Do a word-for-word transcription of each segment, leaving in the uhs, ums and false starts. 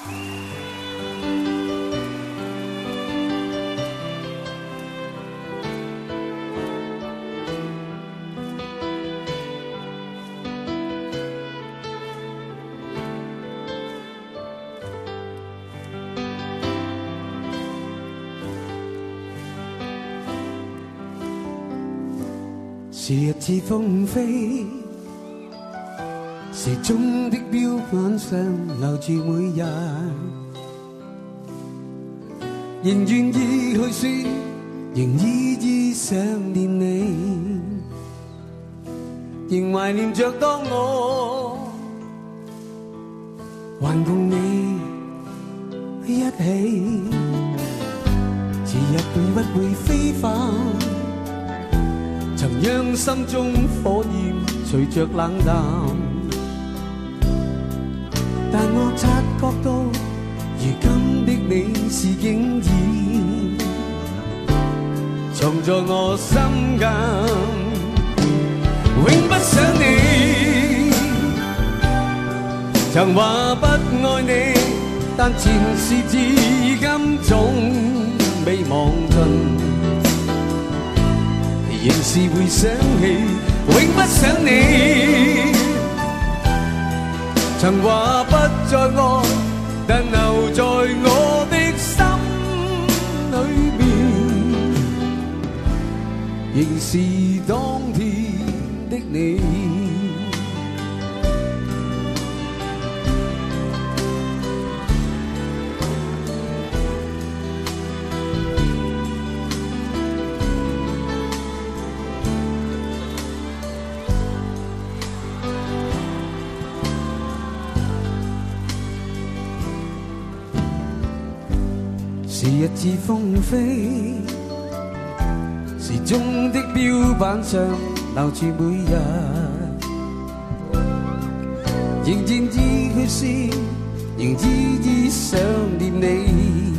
是日子风飞，时钟的表板上留住每日，仍愿意去说，仍依依想念你，仍怀念着当我还共你一起，时日并不会飞返。曾让心中火焰隨着冷淡，但我察覺到，如今的你是經已藏在我心間，永不想你。曾話不愛你，但前事至今總未忘盡。仍是會想起，永不想你。曾話不再愛，但留在我的心裏面，仍是當天的你。是日子風飛，時鐘的錶板上留住每日，仍然依去思，仍依依想念你，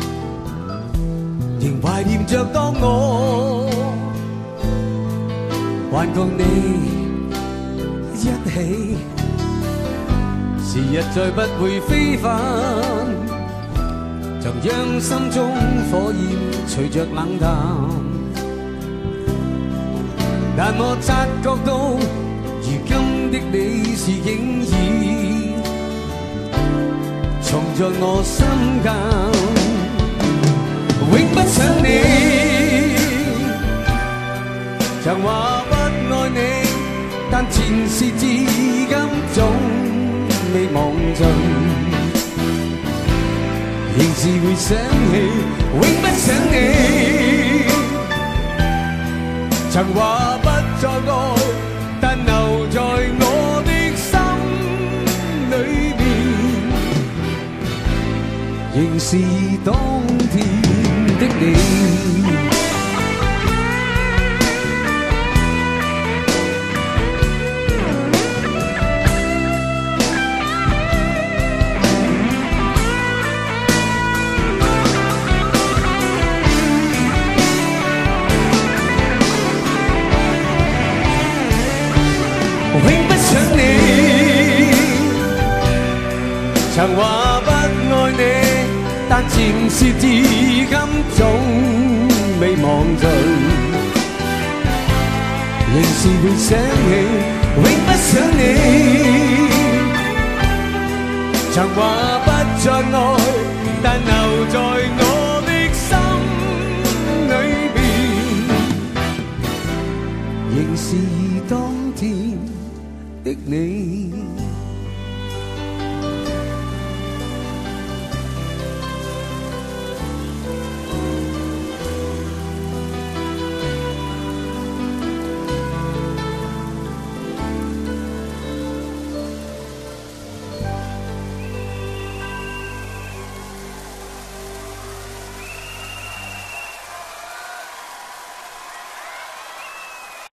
仍懷念着當我還共你一起，時日再不會飛返。曾讓心中火焰隨着冷淡，但我察覺到，如今的你是經已藏在我心間，永不想你。曾話不愛你，但前事至今總未忘盡。仍是會想起，永不想你。曾話不再愛，但留在我的心裏面，仍是當天的你。曾話不愛你，但前事至今總未忘盡，仍是會想起，永不想你。曾話不再愛，但留在我的心裏邊，仍是當天的你。